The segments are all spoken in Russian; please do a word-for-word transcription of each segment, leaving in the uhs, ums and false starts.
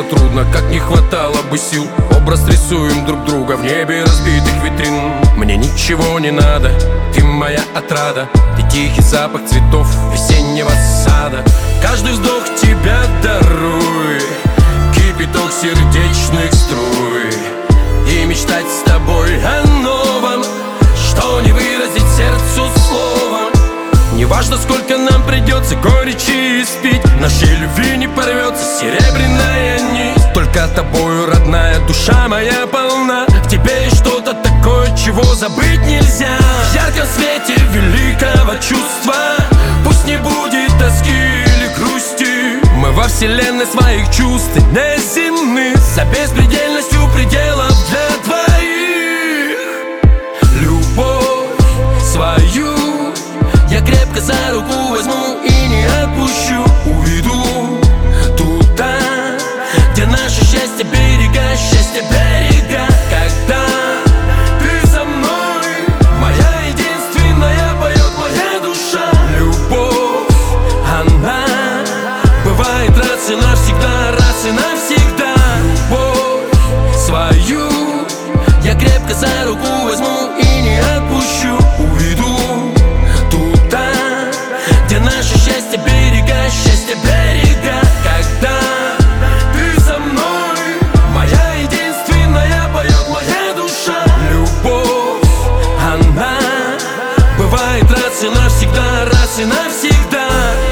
было трудно, как не хватало бы сил. Образ рисуем друг друга в небе разбитых витрин. Мне ничего не надо, ты моя отрада. Ты тихий запах цветов весеннего сада. Каждый вздох тебя даруй, кипяток сердечных струй. И мечтать с тобой о новом, что не выразить сердцу словом. Неважно, сколько нам придется горечи испить, нашей любви не порвется серебряная нить. Только тобою, родная, душа моя полна. В тебе есть что-то такое, чего забыть нельзя. В ярком свете великого чувства пусть не будет тоски или грусти. Мы во вселенной своих чувств неземных, за беспредельностью пределов для двоих. Любовь свою я крепко за руку возьму и не отпущу. Уведу туда, где наше счастье берега, счастье берега. Когда ты со мной, моя единственная, поет моя душа. Любовь, она бывает раз и навсегда, раз и навсегда. Любовь свою я крепко за руку возьму и не отпущу. Уведу туда, где наше счастье берега, счастье берега. Когда ты со мной, моя единственная, поет моя душа. Любовь, она бывает раз и навсегда, раз и навсегда.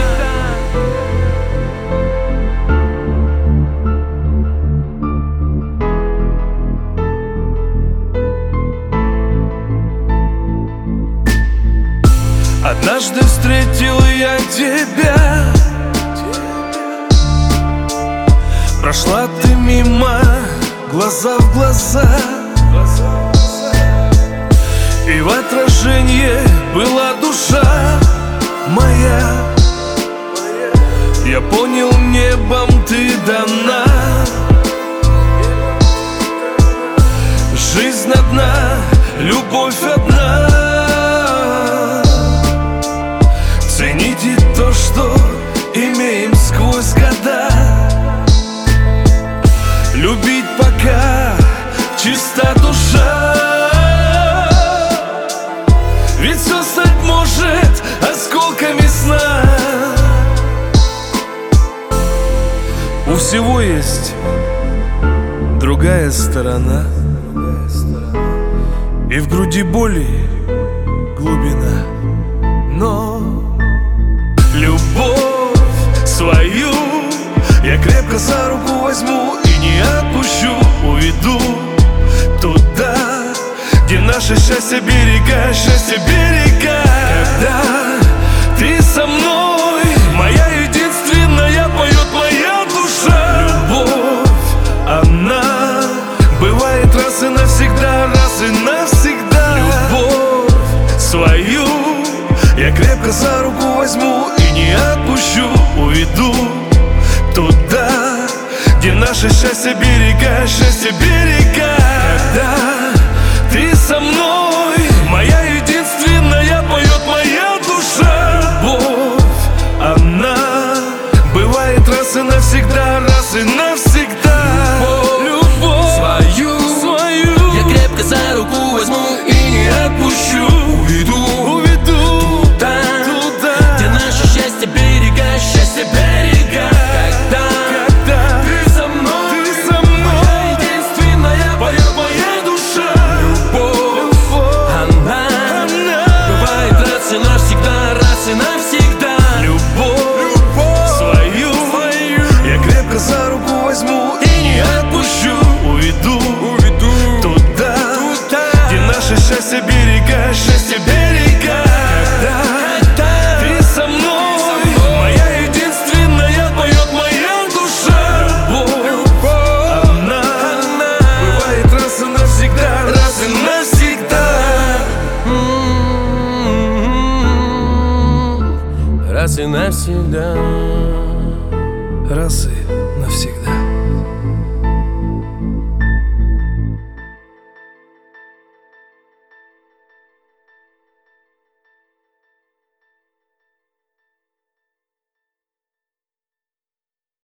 Однажды встретил я тебя, прошла ты мимо, глаза в глаза, и в отражении была душа моя. Я понял, небом ты дана, жизнь одна, любовь одна. Цените то, что имеем сквозь года. Любить пока чиста душа. Ведь все стать может осколками сна. У всего есть другая сторона, и в груди боли глубина. Но любовь свою я крепко за руку возьму и не отпущу. Уведу туда, где наше счастье берега, счастье берега. Когда ты со мной, моя единственная, поет моя душа. Любовь, она бывает раз и навсегда, раз и навсегда. Любовь свою я крепко за руку возьму и не отпущу. Уведу туда, где наше счастье берега, счастье берега. Когда ты со мной, моя единственная, поет моя душа. Любовь, она бывает раз и навсегда, раз и навсегда. Любовь свою, свою я крепко за руку возьму и не отпущу. Уведу берега, счастье берега. Когда, Когда ты со мной, ты со мной, моя единственная, поет моя душа. Любовь, Любовь она, она бывает раз и навсегда, раз и навсегда. Любовь, Любовь свою, свою я крепко за руку возьму и не отпущу. Уведу, уведу туда, туда, где наше счастье берега, счастье берега. Когда ты со мной, раз и навсегда.